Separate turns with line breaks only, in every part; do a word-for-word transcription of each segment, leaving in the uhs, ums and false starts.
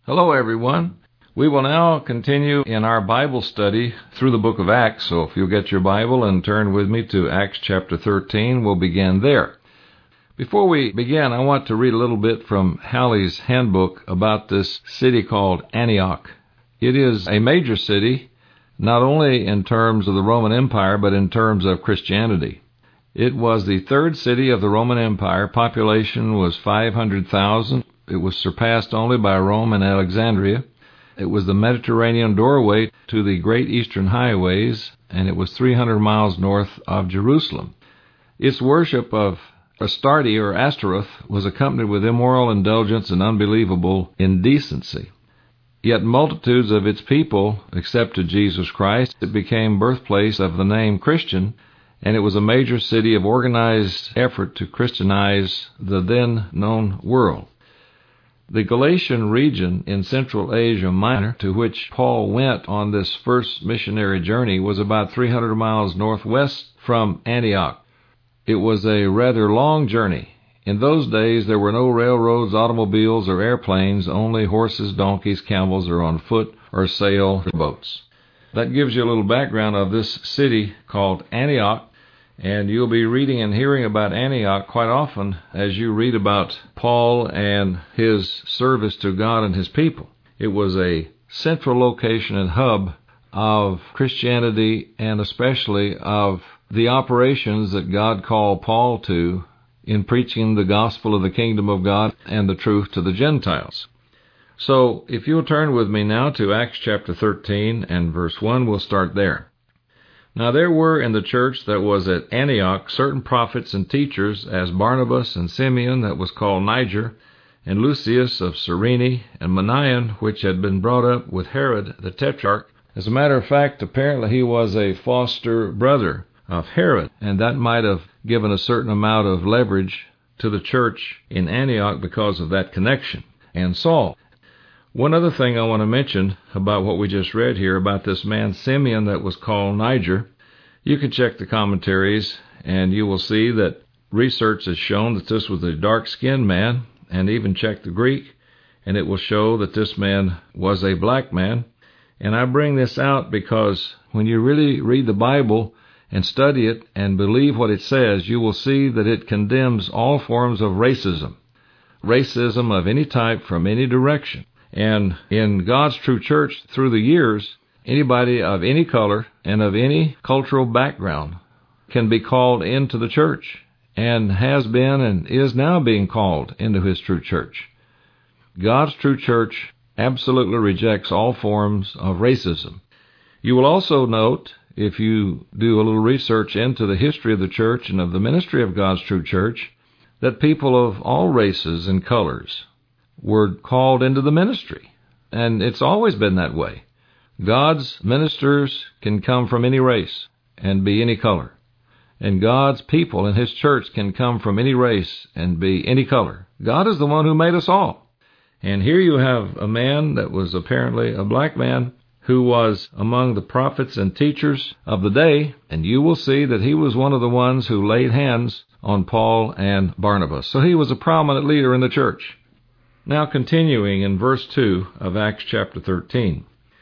Hello, everyone. We will now continue in our Bible study through the book of Acts. So if you'll get your Bible and turn with me to Acts chapter thirteen, we'll begin there. Before we begin, I want to read a little bit from Halley's handbook about this city called Antioch. It is a major city, not only in terms of the Roman Empire, but in terms of Christianity. It was the third city of the Roman Empire. Population was five hundred thousand. It was surpassed only by Rome and Alexandria. It was the Mediterranean doorway to the great eastern highways, and it was three hundred miles north of Jerusalem. Its worship of Astarte or Astaroth was accompanied with immoral indulgence and unbelievable indecency. Yet multitudes of its people accepted Jesus Christ. It became birthplace of the name Christian, and it was a major city of organized effort to Christianize the then known world. The Galatian region in Central Asia Minor, to which Paul went on this first missionary journey, was about three hundred miles northwest from Antioch. It was a rather long journey. In those days, there were no railroads, automobiles, or airplanes, only horses, donkeys, camels, or on foot or sail boats. That gives you a little background of this city called Antioch. And you'll be reading and hearing about Antioch quite often as you read about Paul and his service to God and his people. It was a central location and hub of Christianity, and especially of the operations that God called Paul to in preaching the gospel of the kingdom of God and the truth to the Gentiles. So if you'll turn with me now to Acts chapter thirteen and verse one, we'll start there. Now there were in the church that was at Antioch certain prophets and teachers, as Barnabas and Simeon that was called Niger, and Lucius of Cyrene, and Manaen, which had been brought up with Herod the Tetrarch. As a matter of fact, apparently he was a foster brother of Herod, and that might have given a certain amount of leverage to the church in Antioch because of that connection. And Saul. One other thing I want to mention about what we just read here about this man Simeon that was called Niger. You can check the commentaries and you will see that research has shown that this was a dark-skinned man, and even check the Greek, and it will show that this man was a black man. And I bring this out because when you really read the Bible and study it and believe what it says, you will see that it condemns all forms of racism, racism of any type from any direction. And in God's true church through the years, anybody of any color and of any cultural background can be called into the church, and has been and is now being called into his true church. God's true church absolutely rejects all forms of racism. You will also note, if you do a little research into the history of the church and of the ministry of God's true church, that people of all races and colors were called into the ministry. And it's always been that way. God's ministers can come from any race and be any color. And God's people in his church can come from any race and be any color. God is the one who made us all. And here you have a man that was apparently a black man who was among the prophets and teachers of the day, and you will see that he was one of the ones who laid hands on Paul and Barnabas. So he was a prominent leader in the church. Now continuing in verse two of Acts chapter thirteen.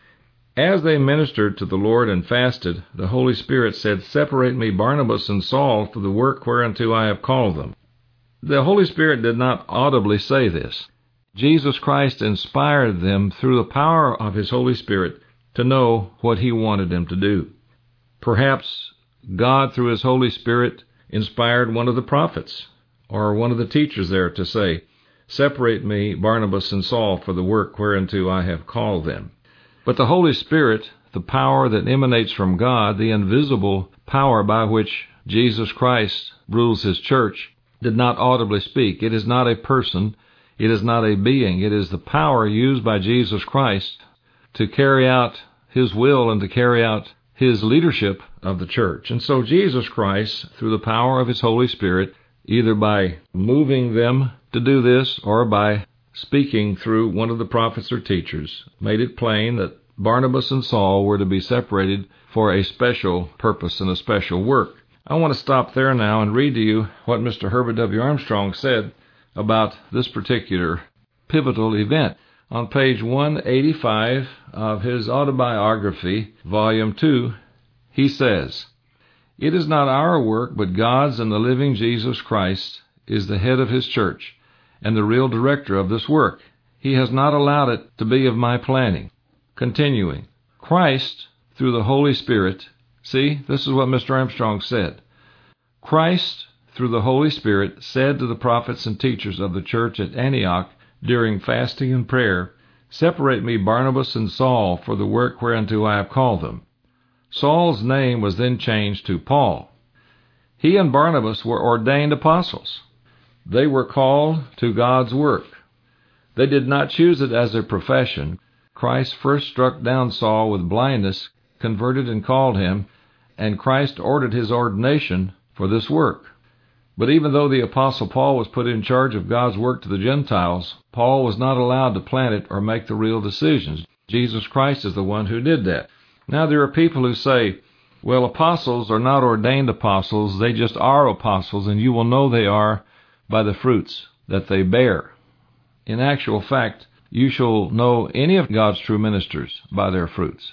As they ministered to the Lord and fasted, the Holy Spirit said, "Separate me Barnabas and Saul for the work whereunto I have called them." The Holy Spirit did not audibly say this. Jesus Christ inspired them through the power of his Holy Spirit to know what he wanted them to do. Perhaps God, through his Holy Spirit, inspired one of the prophets or one of the teachers there to say, "Separate me, Barnabas and Saul, for the work whereunto I have called them." But the Holy Spirit, the power that emanates from God, the invisible power by which Jesus Christ rules his church, did not audibly speak. It is not a person. It is not a being. It is the power used by Jesus Christ to carry out his will and to carry out his leadership of the church. And so Jesus Christ, through the power of his Holy Spirit, either by moving them to do this or by speaking through one of the prophets or teachers, made it plain that Barnabas and Saul were to be separated for a special purpose and a special work. I want to stop there now and read to you what Mister Herbert W. Armstrong said about this particular pivotal event. on page one eighty-five of his autobiography, volume two, he says, "It is not our work, but God's, and the living Jesus Christ is the head of his church and the real director of this work. He has not allowed it to be of my planning." Continuing, Christ, through the Holy Spirit, see, this is what Mister Armstrong said. Christ, through the Holy Spirit, said to the prophets and teachers of the church at Antioch during fasting and prayer, "Separate me Barnabas and Saul for the work whereunto I have called them." Saul's name was then changed to Paul. He and Barnabas were ordained apostles. They were called to God's work. They did not choose it as their profession. Christ first struck down Saul with blindness, converted and called him, and Christ ordered his ordination for this work. But even though the Apostle Paul was put in charge of God's work to the Gentiles, Paul was not allowed to plan it or make the real decisions. Jesus Christ is the one who did that. Now there are people who say, well, apostles are not ordained apostles, they just are apostles, and you will know they are by the fruits that they bear. In actual fact, you shall know any of God's true ministers by their fruits.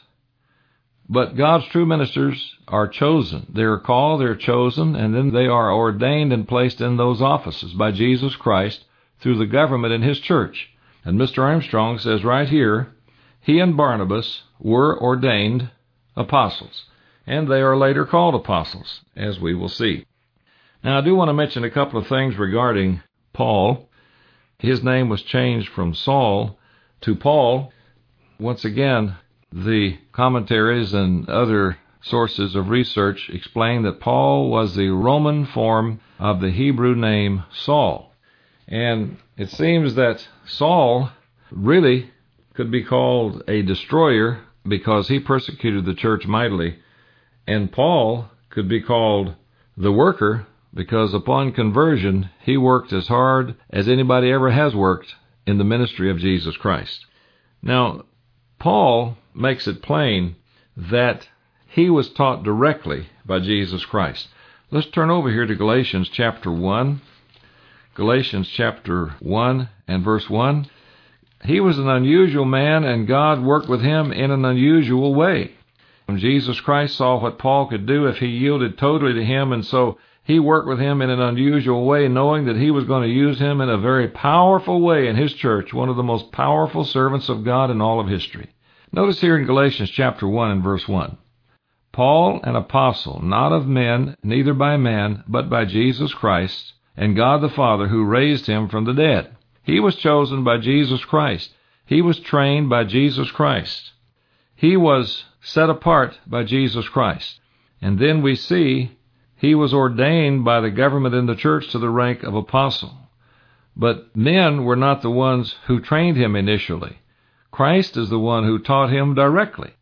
But God's true ministers are chosen. They are called, they are chosen, and then they are ordained and placed in those offices by Jesus Christ through the government in his church. And Mister Armstrong says right here, he and Barnabas were ordained apostles, and they are later called apostles, as we will see. Now, I do want to mention a couple of things regarding Paul. His name was changed from Saul to Paul. Once again, the commentaries and other sources of research explain that Paul was the Roman form of the Hebrew name Saul. And it seems that Saul really could be called a destroyer because he persecuted the church mightily, and Paul could be called the worker because upon conversion he worked as hard as anybody ever has worked in the ministry of Jesus Christ. Now, Paul makes it plain that he was taught directly by Jesus Christ. Let's turn over here to Galatians chapter one. Galatians chapter one and verse one. He was an unusual man, and God worked with him in an unusual way. And Jesus Christ saw what Paul could do if he yielded totally to him, and so he worked with him in an unusual way, knowing that he was going to use him in a very powerful way in his church, one of the most powerful servants of God in all of history. Notice here in Galatians chapter one and verse one. Paul, an apostle, not of men, neither by man, but by Jesus Christ, and God the Father, who raised him from the dead. He was chosen by Jesus Christ. He was trained by Jesus Christ. He was set apart by Jesus Christ. And then we see he was ordained by the government in the church to the rank of apostle. But men were not the ones who trained him initially. Christ is the one who taught him directly.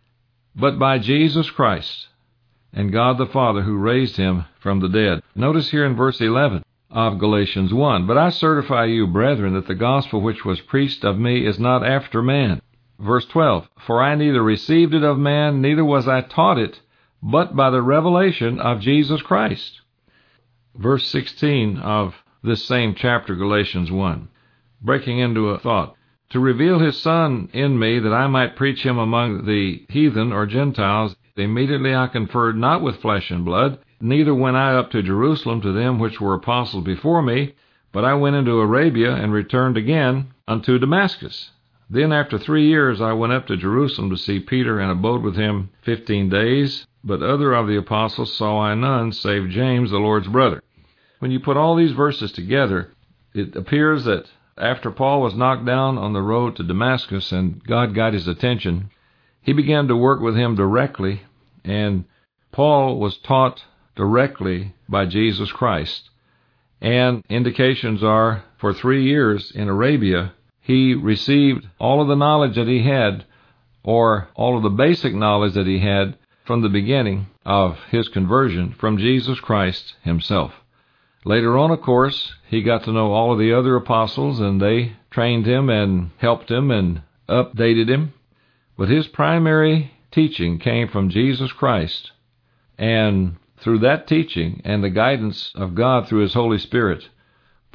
But by Jesus Christ and God the Father who raised him from the dead. Notice here in verse eleven of Galatians one, "But I certify you, brethren, that the gospel which was preached of me is not after man." Verse twelve, "For I neither received it of man, neither was I taught it, but by the revelation of Jesus Christ." Verse sixteen of this same chapter, Galatians one, breaking into a thought, "To reveal his Son in me, that I might preach him among the heathen or Gentiles, immediately I conferred not with flesh and blood, neither went I up to Jerusalem to them which were apostles before me, but I went into Arabia and returned again unto Damascus. Then after three years I went up to Jerusalem to see Peter, and abode with him fifteen days. But other of the apostles saw I none, save James, the Lord's brother." When you put all these verses together, it appears that after Paul was knocked down on the road to Damascus and God got his attention, he began to work with him directly, and Paul was taught directly by Jesus Christ. And indications are, for three years in Arabia, he received all of the knowledge that he had, or all of the basic knowledge that he had from the beginning of his conversion from Jesus Christ himself. Later on, of course, he got to know all of the other apostles, and they trained him and helped him and updated him. But his primary teaching came from Jesus Christ, and through that teaching and the guidance of God through his Holy Spirit,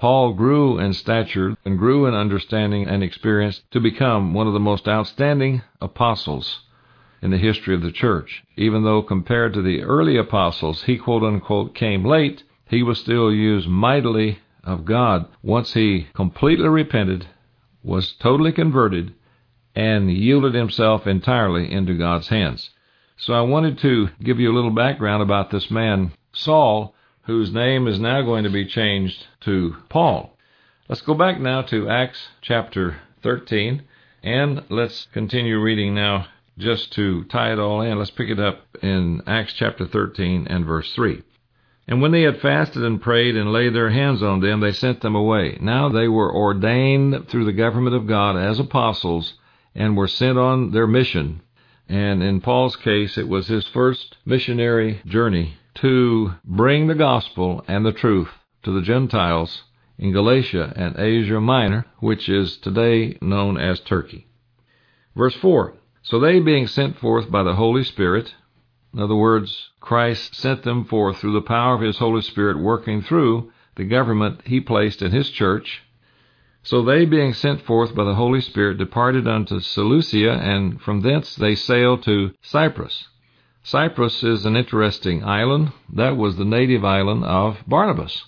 Paul grew in stature and grew in understanding and experience to become one of the most outstanding apostles in the history of the church. Even though compared to the early apostles, he quote-unquote came late, he was still used mightily of God once he completely repented, was totally converted, and yielded himself entirely into God's hands. So I wanted to give you a little background about this man, Saul, whose name is now going to be changed to Paul. Let's go back now to Acts chapter thirteen, and let's continue reading now just to tie it all in. Let's pick it up in Acts chapter thirteen and verse three. And when they had fasted and prayed and laid their hands on them, they sent them away. Now they were ordained through the government of God as apostles and were sent on their mission. And in Paul's case, it was his first missionary journey to bring the gospel and the truth to the Gentiles in Galatia and Asia Minor, which is today known as Turkey. Verse four, so they being sent forth by the Holy Spirit, in other words, Christ sent them forth through the power of his Holy Spirit working through the government he placed in his church. So they, being sent forth by the Holy Spirit, departed unto Seleucia, and from thence they sailed to Cyprus. Cyprus is an interesting island. That was the native island of Barnabas.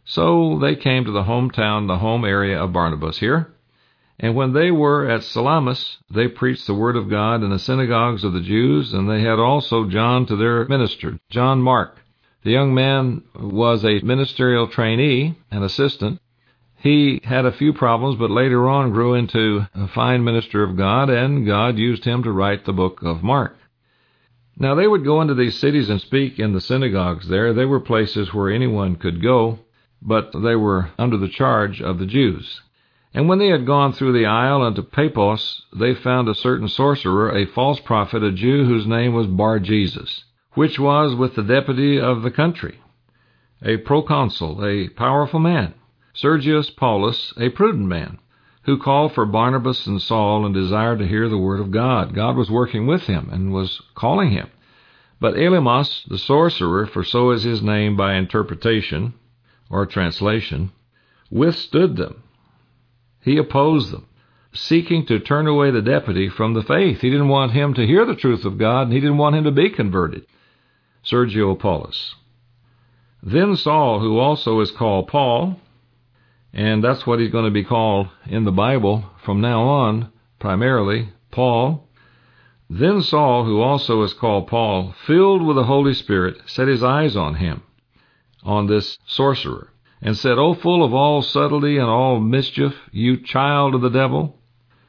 So they came to the hometown, the home area of Barnabas here. And when they were at Salamis, they preached the word of God in the synagogues of the Jews, and they had also John to their minister, John Mark. The young man was a ministerial trainee, an assistant. He had a few problems, but later on grew into a fine minister of God, and God used him to write the book of Mark. Now they would go into these cities and speak in the synagogues there. They were places where anyone could go, but they were under the charge of the Jews. And when they had gone through the isle unto Paphos, they found a certain sorcerer, a false prophet, a Jew, whose name was Bar-Jesus, which was with the deputy of the country, a proconsul, a powerful man, Sergius Paulus, a prudent man, who called for Barnabas and Saul and desired to hear the word of God. God was working with him and was calling him. But Elymas, the sorcerer, for so is his name by interpretation or translation, withstood them. He opposed them, seeking to turn away the deputy from the faith. He didn't want him to hear the truth of God, and he didn't want him to be converted. Sergio Paulus. Then Saul, who also is called Paul, and that's what he's going to be called in the Bible from now on, primarily, Paul. Then Saul, who also is called Paul, filled with the Holy Spirit, set his eyes on him, on this sorcerer, and said, O full of all subtlety and all mischief, you child of the devil,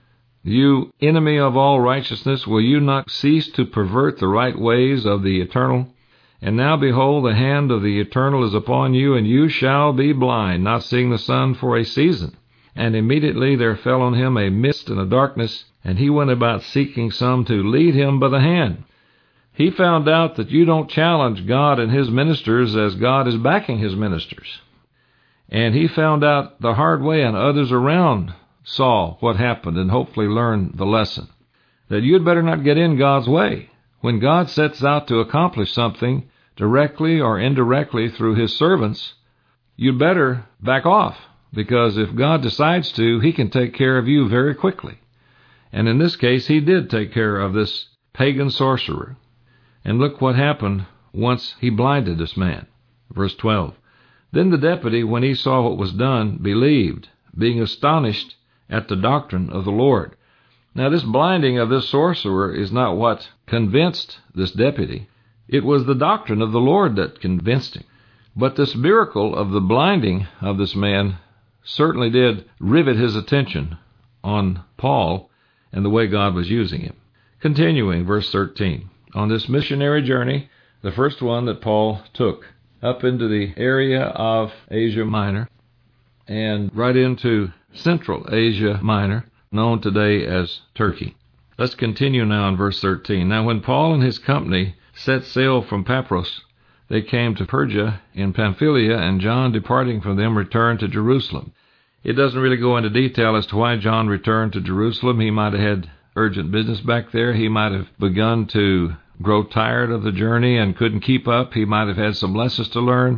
you enemy of all righteousness, will you not cease to pervert the right ways of the Eternal? And now, behold, the hand of the Eternal is upon you, and you shall be blind, not seeing the sun for a season. And immediately there fell on him a mist and a darkness, and he went about seeking some to lead him by the hand. He found out that you don't challenge God and his ministers as God is backing his ministers. And he found out the hard way, and others around saw what happened and hopefully learned the lesson, that you'd better not get in God's way. When God sets out to accomplish something directly or indirectly through his servants, you'd better back off, because if God decides to, he can take care of you very quickly. And in this case, he did take care of this pagan sorcerer. And look what happened once he blinded this man. Verse twelve. Then the deputy, when he saw what was done, believed, being astonished at the doctrine of the Lord. Now, this blinding of this sorcerer is not what convinced this deputy. It was the doctrine of the Lord that convinced him. But this miracle of the blinding of this man certainly did rivet his attention on Paul and the way God was using him. Continuing, verse thirteen. On this missionary journey, the first one that Paul took up into the area of Asia Minor and right into Central Asia Minor, known today as Turkey. Let's continue now in verse thirteen. Now when Paul and his company set sail from Paphos, they came to Perga in Pamphylia, and John, departing from them, returned to Jerusalem. It doesn't really go into detail as to why John returned to Jerusalem. He might have had urgent business back there. He might have begun to grow tired of the journey and couldn't keep up. He might have had some lessons to learn.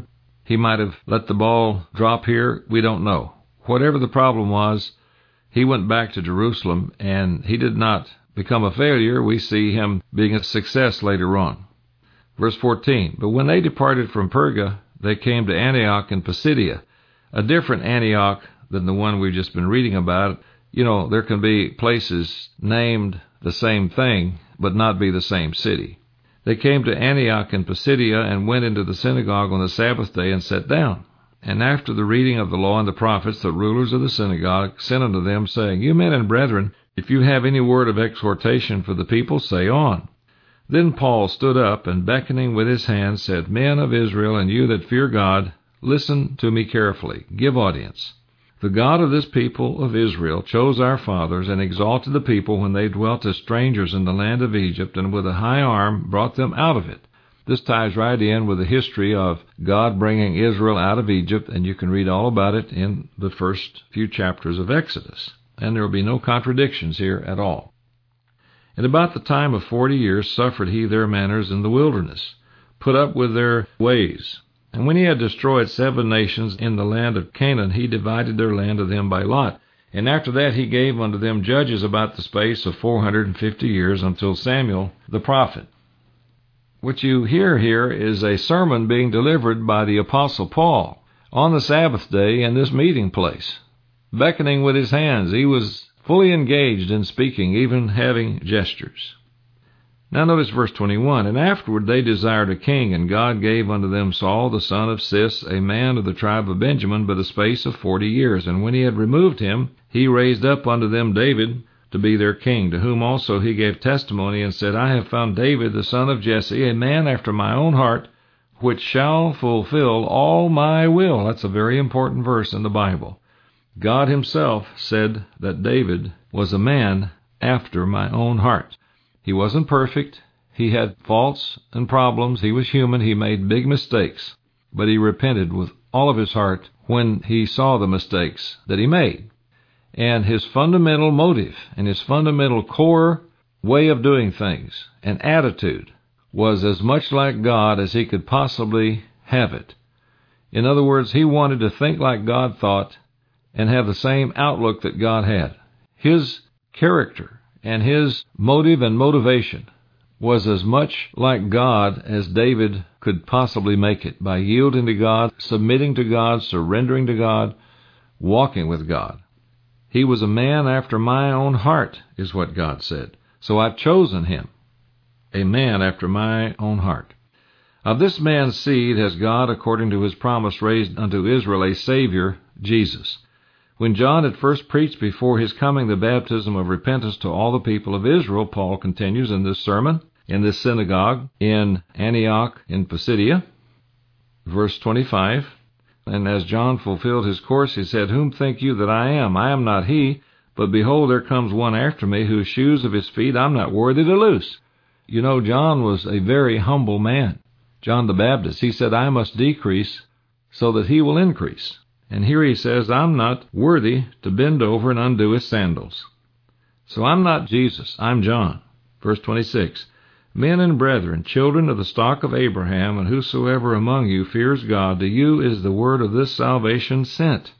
He might have let the ball drop here. We don't know. Whatever the problem was, he went back to Jerusalem, and he did not become a failure. We see him being a success later on. Verse fourteen, but when they departed from Perga, they came to Antioch in Pisidia, a different Antioch than the one we've just been reading about. You know, there can be places named the same thing, but not be the same city. They came to Antioch in Pisidia and went into the synagogue on the Sabbath day and sat down. And after the reading of the law and the prophets, the rulers of the synagogue sent unto them, saying, You men and brethren, if you have any word of exhortation for the people, say on. Then Paul stood up, and beckoning with his hand, said, Men of Israel, and you that fear God, listen to me carefully. Give audience. The God of this people of Israel chose our fathers and exalted the people when they dwelt as strangers in the land of Egypt, and with a high arm brought them out of it. This ties right in with the history of God bringing Israel out of Egypt, and you can read all about it in the first few chapters of Exodus. And there will be no contradictions here at all. And about the time of forty years suffered he their manners in the wilderness, put up with their ways. And when he had destroyed seven nations in the land of Canaan, he divided their land to them by lot. And after that he gave unto them judges about the space of four hundred and fifty years, until Samuel the prophet. What you hear here is a sermon being delivered by the Apostle Paul on the Sabbath day in this meeting place. Beckoning with his hands, he was fully engaged in speaking, even having gestures. Now notice verse twenty-one, And afterward they desired a king, and God gave unto them Saul the son of Cis, a man of the tribe of Benjamin, but a space of forty years. And when he had removed him, he raised up unto them David to be their king, to whom also he gave testimony, and said, I have found David the son of Jesse, a man after my own heart, which shall fulfill all my will. That's a very important verse in the Bible. God himself said that David was a man after my own heart. He wasn't perfect. He had faults and problems. He was human. He made big mistakes. But he repented with all of his heart when he saw the mistakes that he made. And his fundamental motive and his fundamental core way of doing things and attitude was as much like God as he could possibly have it. In other words, he wanted to think like God thought and have the same outlook that God had. His character and his motive and motivation was as much like God as David could possibly make it, by yielding to God, submitting to God, surrendering to God, walking with God. He was a man after my own heart, is what God said. So I've chosen him, a man after my own heart. Of this man's seed has God, according to his promise, raised unto Israel a Savior, Jesus. When John had first preached before his coming the baptism of repentance to all the people of Israel, Paul continues in this sermon, in this synagogue in Antioch in Pisidia, verse twenty-five, And as John fulfilled his course, he said, Whom think you that I am? I am not he, but behold, there comes one after me, whose shoes of his feet I'm not worthy to loose. You know, John was a very humble man. John the Baptist, he said, I must decrease so that he will increase. And here he says, I'm not worthy to bend over and undo his sandals. So I'm not Jesus, I'm John. Verse twenty-six, Men and brethren, children of the stock of Abraham, and whosoever among you fears God, to you is the word of this salvation sent.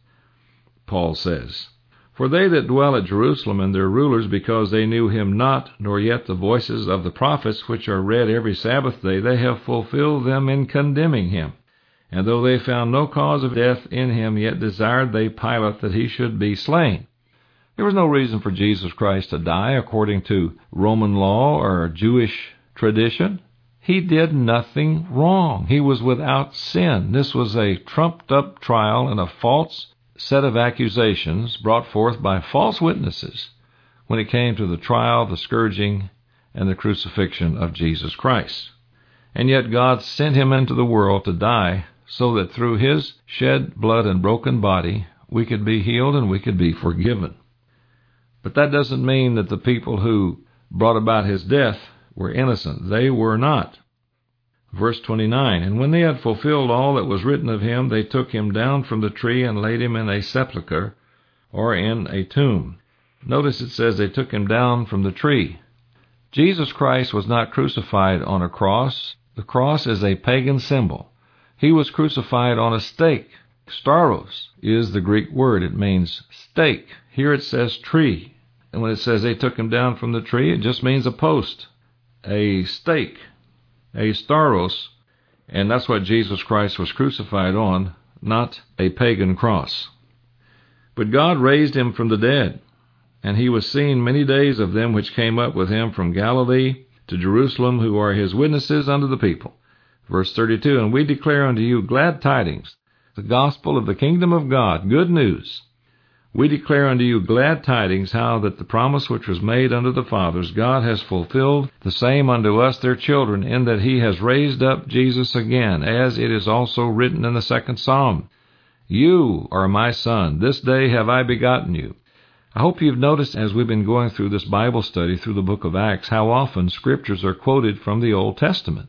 Paul says, For they that dwell at Jerusalem and their rulers, because they knew him not, nor yet the voices of the prophets, which are read every Sabbath day, they have fulfilled them in condemning him. And though they found no cause of death in him, yet desired they Pilate that he should be slain. There was no reason for Jesus Christ to die according to Roman law or Jewish tradition. He did nothing wrong. He was without sin. This was a trumped-up trial and a false set of accusations brought forth by false witnesses when it came to the trial, the scourging, and the crucifixion of Jesus Christ. And yet God sent him into the world to die so that through his shed blood and broken body, we could be healed and we could be forgiven. But that doesn't mean that the people who brought about his death were innocent. They were not. Verse twenty-nine, And when they had fulfilled all that was written of him, they took him down from the tree and laid him in a sepulchre, or in a tomb. Notice it says they took him down from the tree. Jesus Christ was not crucified on a cross. The cross is a pagan symbol. He was crucified on a stake. Stauros is the Greek word. It means stake. Here it says tree. And when it says they took him down from the tree, it just means a post, a stake, a stauros. And that's what Jesus Christ was crucified on, not a pagan cross. But God raised him from the dead, and he was seen many days of them which came up with him from Galilee to Jerusalem, who are his witnesses unto the people. Verse thirty-two, and we declare unto you glad tidings, the gospel of the kingdom of God, good news. We declare unto you glad tidings, how that the promise which was made unto the fathers, God has fulfilled the same unto us their children, in that he has raised up Jesus again, as it is also written in the second psalm. You are my son, this day have I begotten you. I hope you've noticed as we've been going through this Bible study through the book of Acts, how often scriptures are quoted from the Old Testament.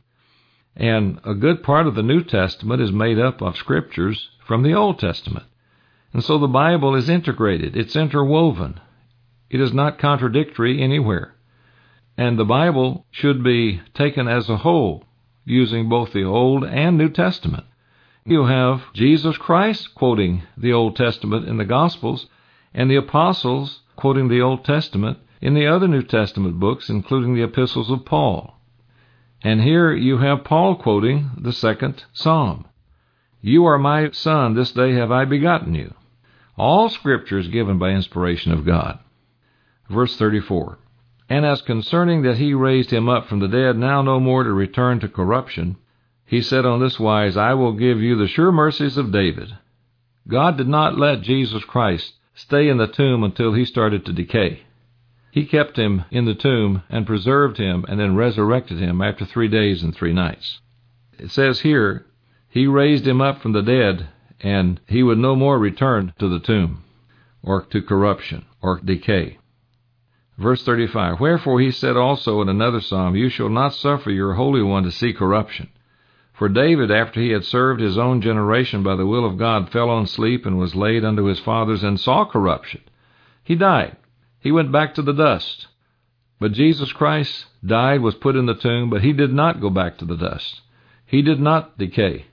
And a good part of the New Testament is made up of scriptures from the Old Testament. And so the Bible is integrated. It's interwoven. It is not contradictory anywhere. And the Bible should be taken as a whole, using both the Old and New Testament. You have Jesus Christ quoting the Old Testament in the Gospels, and the apostles quoting the Old Testament in the other New Testament books, including the epistles of Paul. And here you have Paul quoting the second psalm. You are my son, this day have I begotten you. All scripture is given by inspiration of God. Verse thirty-four, and as concerning that he raised him up from the dead, now no more to return to corruption, he said on this wise, I will give you the sure mercies of David. God did not let Jesus Christ stay in the tomb until he started to decay. He kept him in the tomb and preserved him and then resurrected him after three days and three nights. It says here, he raised him up from the dead, and he would no more return to the tomb, or to corruption, or decay. Verse thirty-five, wherefore he said also in another psalm, you shall not suffer your Holy One to see corruption. For David, after he had served his own generation by the will of God, fell on sleep and was laid unto his fathers, and saw corruption. He died. He went back to the dust. But Jesus Christ died, was put in the tomb, but he did not go back to the dust. He did not decay.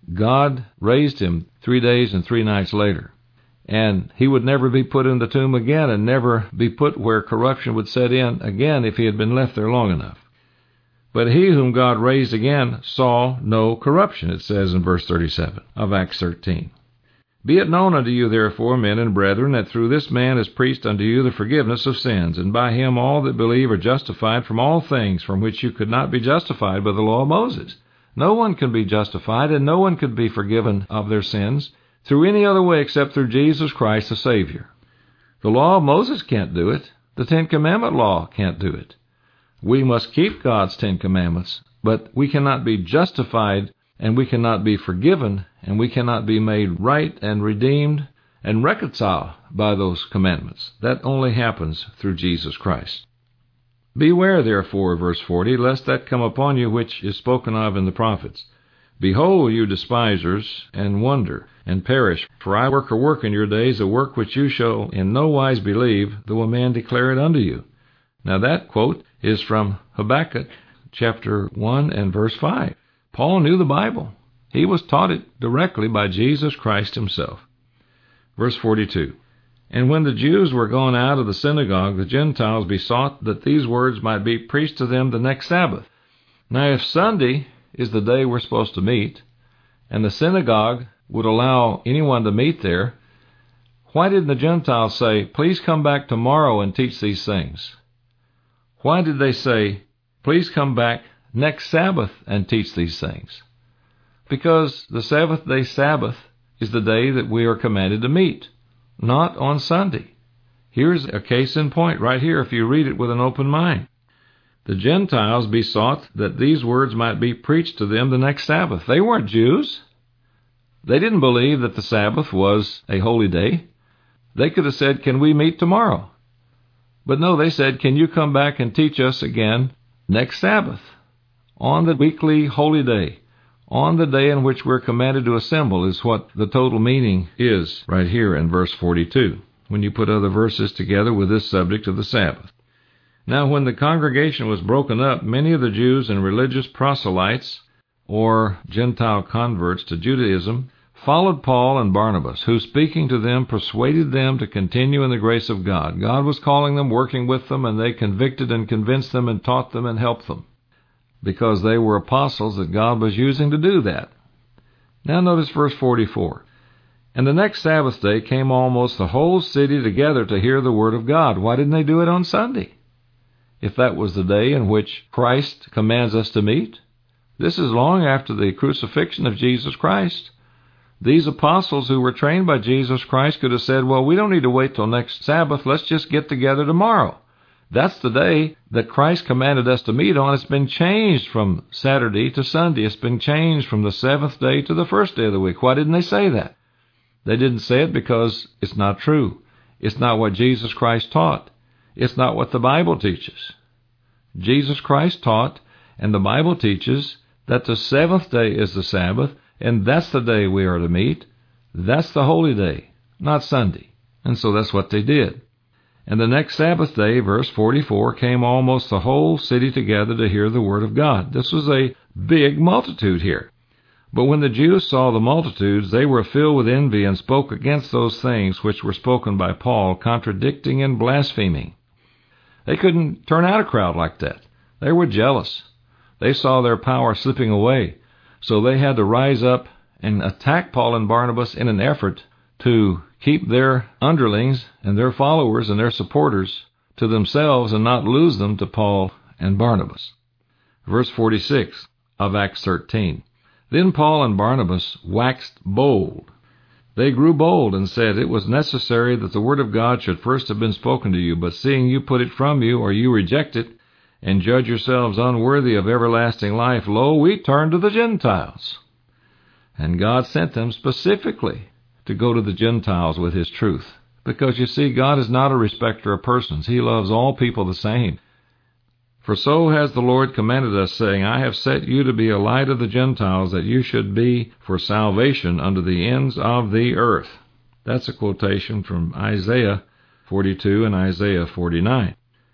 God raised him three days and three nights later. And he would never be put in the tomb again, and never be put where corruption would set in again if he had been left there long enough. But he whom God raised again saw no corruption, it says in verse thirty-seven of Acts thirteen. Be it known unto you, therefore, men and brethren, that through this man is preached unto you the forgiveness of sins, and by him all that believe are justified from all things from which you could not be justified by the law of Moses. No one can be justified, and no one could be forgiven of their sins through any other way except through Jesus Christ the Savior. The law of Moses can't do it. The Ten Commandment law can't do it. We must keep God's Ten Commandments, but we cannot be justified, and we cannot be forgiven, and we cannot be made right and redeemed and reconciled by those commandments. That only happens through Jesus Christ. Beware, therefore, verse forty, lest that come upon you which is spoken of in the prophets. Behold, you despisers, and wonder, and perish. For I work a work in your days, a work which you shall in no wise believe, though a man declare it unto you. Now that quote is from Habakkuk chapter one and verse five. Paul knew the Bible. He was taught it directly by Jesus Christ himself. Verse forty-two. And when the Jews were gone out of the synagogue, the Gentiles besought that these words might be preached to them the next Sabbath. Now if Sunday is the day we're supposed to meet, and the synagogue would allow anyone to meet there, why didn't the Gentiles say, please come back tomorrow and teach these things? Why did they say, please come back next Sabbath and teach these things? Because the seventh day Sabbath is the day that we are commanded to meet, not on Sunday. Here's a case in point right here if you read it with an open mind. The Gentiles besought that these words might be preached to them the next Sabbath. They weren't Jews. They didn't believe that the Sabbath was a holy day. They could have said, can we meet tomorrow? But no, they said, can you come back and teach us again next Sabbath, on the weekly holy day, on the day in which we're commanded to assemble, is what the total meaning is right here in verse forty-two, when you put other verses together with this subject of the Sabbath. Now when the congregation was broken up, many of the Jews and religious proselytes or Gentile converts to Judaism, followed Paul and Barnabas, who, speaking to them, persuaded them to continue in the grace of God. God was calling them, working with them, and they convicted and convinced them and taught them and helped them, because they were apostles that God was using to do that. Now notice verse forty-four. And the next Sabbath day came almost the whole city together to hear the word of God. Why didn't they do it on Sunday, if that was the day in which Christ commands us to meet? This is long after the crucifixion of Jesus Christ. These apostles who were trained by Jesus Christ could have said, well, we don't need to wait till next Sabbath. Let's just get together tomorrow. That's the day that Christ commanded us to meet on. It's been changed from Saturday to Sunday. It's been changed from the seventh day to the first day of the week. Why didn't they say that? They didn't say it because it's not true. It's not what Jesus Christ taught. It's not what the Bible teaches. Jesus Christ taught, and the Bible teaches, that the seventh day is the Sabbath, and that's the day we are to meet. That's the holy day, not Sunday. And so that's what they did. And the next Sabbath day, verse forty-four, came almost the whole city together to hear the word of God. This was a big multitude here. But when the Jews saw the multitudes, they were filled with envy and spoke against those things which were spoken by Paul, contradicting and blaspheming. They couldn't turn out a crowd like that. They were jealous. They saw their power slipping away. So they had to rise up and attack Paul and Barnabas in an effort to keep their underlings and their followers and their supporters to themselves and not lose them to Paul and Barnabas. Verse forty-six of Acts thirteen. Then Paul and Barnabas waxed bold. They grew bold and said, it was necessary that the word of God should first have been spoken to you, but seeing you put it from you, or you reject it, and judge yourselves unworthy of everlasting life, lo, we turn to the Gentiles. And God sent them specifically to go to the Gentiles with his truth. Because you see, God is not a respecter of persons. He loves all people the same. For so has the Lord commanded us, saying, I have set you to be a light of the Gentiles, that you should be for salvation unto the ends of the earth. That's a quotation from Isaiah forty-two and Isaiah forty-nine.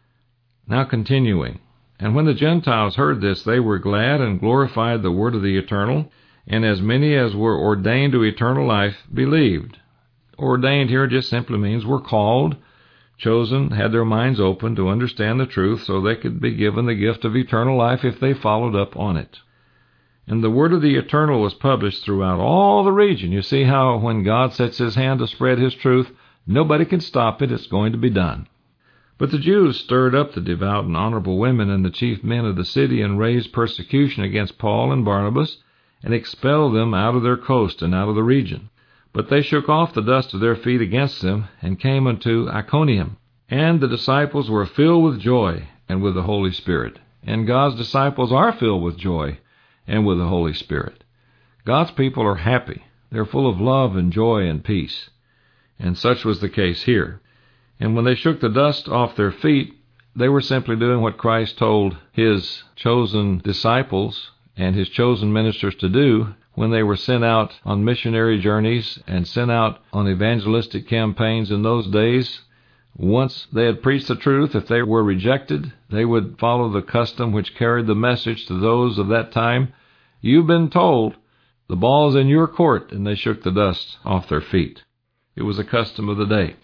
Now continuing, and when the Gentiles heard this, they were glad and glorified the word of the Eternal, and as many as were ordained to eternal life believed. Ordained here just simply means were called, chosen, had their minds open to understand the truth so they could be given the gift of eternal life if they followed up on it. And the word of the Eternal was published throughout all the region. You see how when God sets his hand to spread his truth, nobody can stop it. It's going to be done. But the Jews stirred up the devout and honorable women and the chief men of the city, and raised persecution against Paul and Barnabas, and expelled them out of their coast and out of the region. But they shook off the dust of their feet against them, and came unto Iconium. And the disciples were filled with joy and with the Holy Spirit. And God's disciples are filled with joy and with the Holy Spirit. God's people are happy. They're full of love and joy and peace. And such was the case here. And when they shook the dust off their feet, they were simply doing what Christ told his chosen disciples and his chosen ministers to do when they were sent out on missionary journeys and sent out on evangelistic campaigns in those days. Once they had preached the truth, if they were rejected, they would follow the custom which carried the message to those of that time. You've been told, the ball's in your court, and they shook the dust off their feet. It was a custom of the day.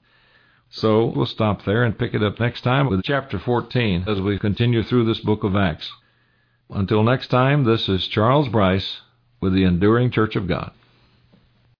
So we'll stop there and pick it up next time with chapter fourteen as we continue through this book of Acts. Until next time, this is Charles Bryce with the Enduring Church of God.